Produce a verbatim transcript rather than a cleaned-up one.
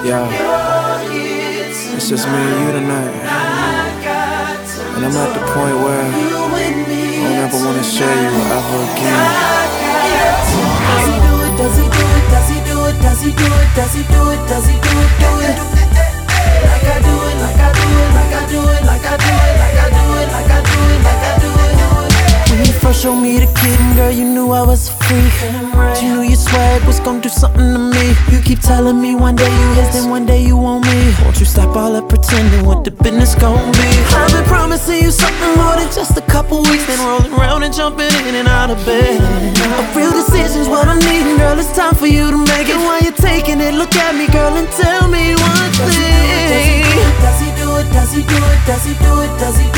Yeah, it's just me and you tonight, and I'm at the point where I don't ever wanna share you ever again. Does he do it, does he do it, does he do it, does he do it, does he do it, does he do it, do it like I do it, like I do it, like I do it, like I do it, like I do it, like I do it, like I do it, do it. When you first showed me the kitten, girl, you knew I was a freak. You knew your swag was gonna do something to me. You keep telling me one day you his, then one day you want me. Won't you stop all that pretending, what the business gon' be? I've been promising you something more than just a couple weeks, then rolling around and jumping in and out of bed. A real decision's what I'm needing, girl, it's time for you to make it. While you're taking it, look at me, girl, and tell me one thing. Does he do it, does he do it, does he do it, does he do it, does he do it?